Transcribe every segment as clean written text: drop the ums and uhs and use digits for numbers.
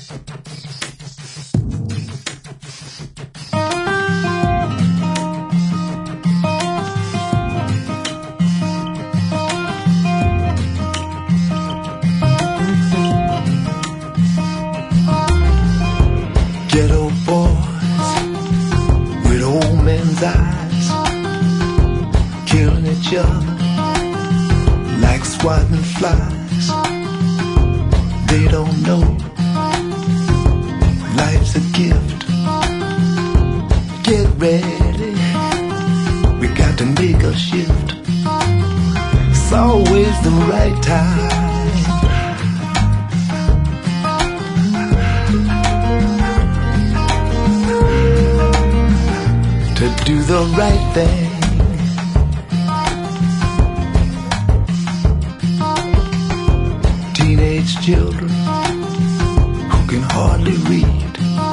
Ghetto boys with old men's eyes, killing each other like swatting flies. They don't know life's a gift. Get ready, we got to make a shift. It's always the right time to do the right thing. Teenage children who can hardly read,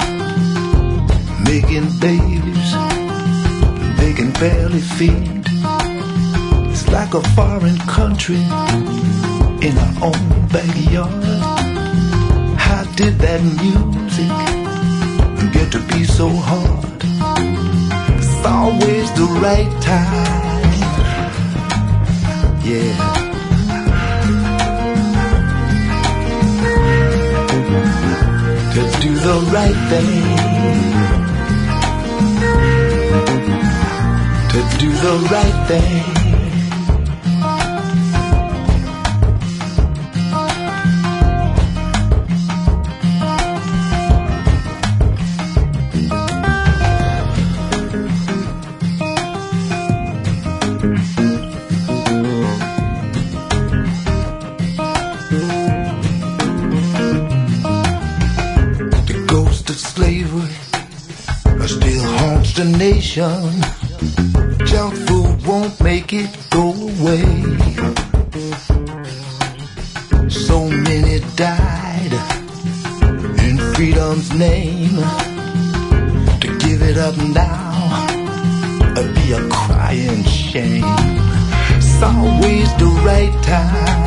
making babies they can barely feed. It's like a foreign country in our own backyard. How did that music get to be so hard? It's always the right time, yeah. To do the right thing, to do the right thing. Slavery still haunts the nation. Junk food won't make it go away. So many died in freedom's name. To give it up now would be a crying shame. It's always the right time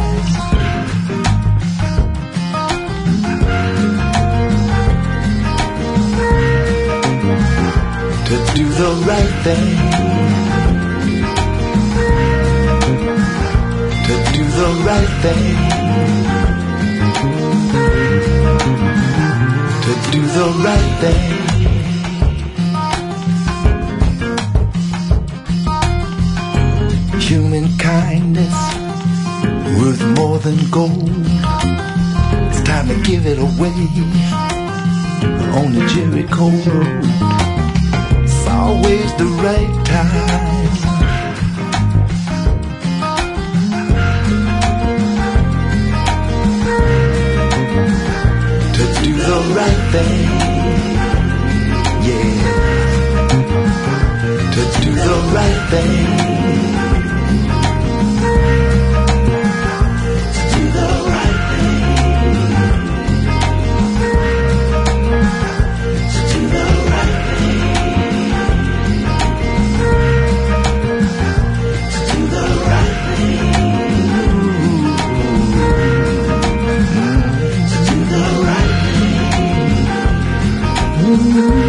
to do the right thing, to do the right thing, to do the right thing. Human kindness worth more than gold. It's time to give it away on the Jericho Road. Always the right time to do the right thing, yeah. To do the right thing, to do the right thing, to do the right thing. Mm-hmm.